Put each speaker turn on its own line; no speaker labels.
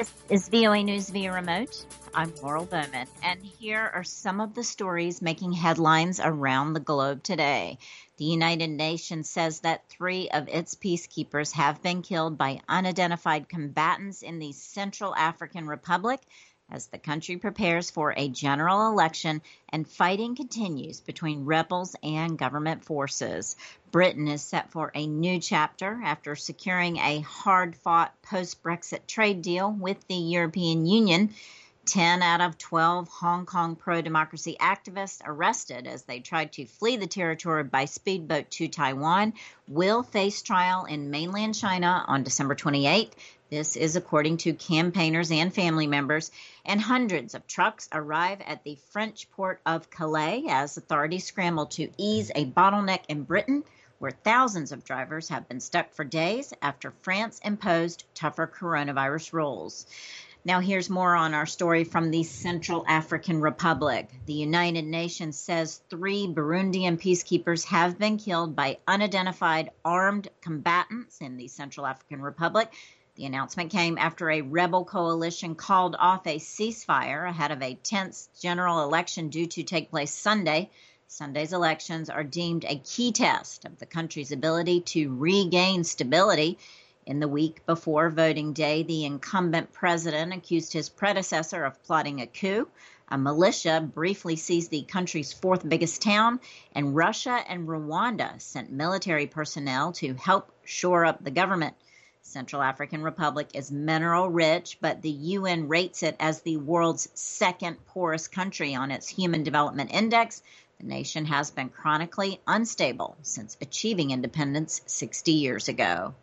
This is VOA News via remote. I'm Laurel Bowman, and here are some of the stories making headlines around the globe today. The United Nations says that 3 of its peacekeepers have been killed by unidentified combatants in the Central African Republic as the country prepares for a general election and fighting continues between rebels and government forces. Britain is set for a new chapter after securing a hard-fought post-Brexit trade deal with the European Union. 10 out of 12 Hong Kong pro-democracy activists arrested as they tried to flee the territory by speedboat to Taiwan will face trial in mainland China on December 28th. This is according to campaigners and family members. And hundreds of trucks arrive at the French port of Calais as authorities scramble to ease a bottleneck in Britain, where thousands of drivers have been stuck for days after France imposed tougher coronavirus rules. Now here's more on our story from the Central African Republic. The United Nations says 3 Burundian peacekeepers have been killed by unidentified armed combatants in the Central African Republic. The announcement came after a rebel coalition called off a ceasefire ahead of a tense general election due to take place Sunday. Sunday's elections are deemed a key test of the country's ability to regain stability. In the week before voting day, the incumbent president accused his predecessor of plotting a coup. A militia briefly seized the country's 4th biggest town, and Russia and Rwanda sent military personnel to help shore up the government. Central African Republic is mineral rich, but the UN rates it as the world's 2nd poorest country on its Human Development Index. The nation has been chronically unstable since achieving independence 60 years ago.